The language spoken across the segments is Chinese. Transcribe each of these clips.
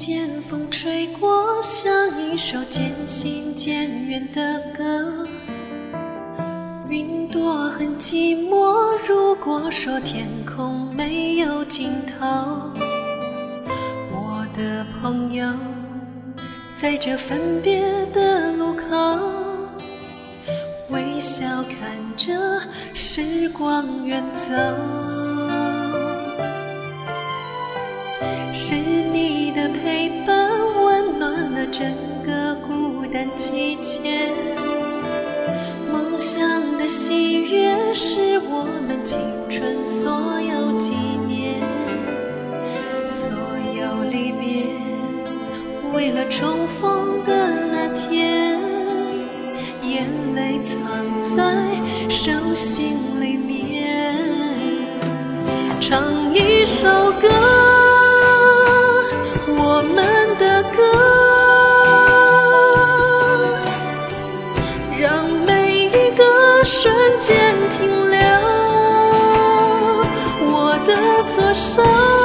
见风吹过，像一首渐行渐远的歌。云朵很寂寞，如果说天空没有尽头，我的朋友，在这分别的路口，微笑看着时光远走。是你的陪伴温暖了整个孤单季节，梦想的喜悦是我们青春所有纪念，所有离别为了重逢的那天，眼泪藏在手心里面，唱一首歌，我们的歌，让每一个瞬间停留。我的左手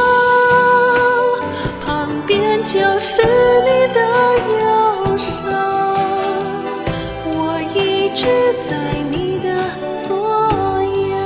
旁边就是你的右手，我一直在你的左右。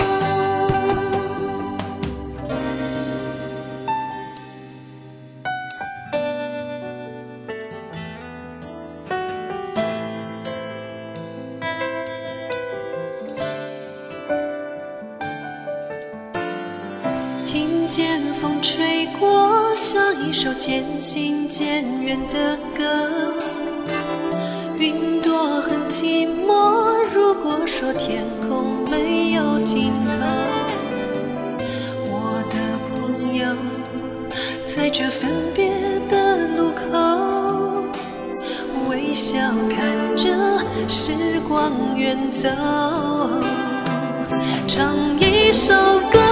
听见风吹过，像一首渐行渐远的歌。云朵很寂寞，如果说天空没有尽头，我的朋友，在这分别的路口，微笑看着时光远走，唱一首歌，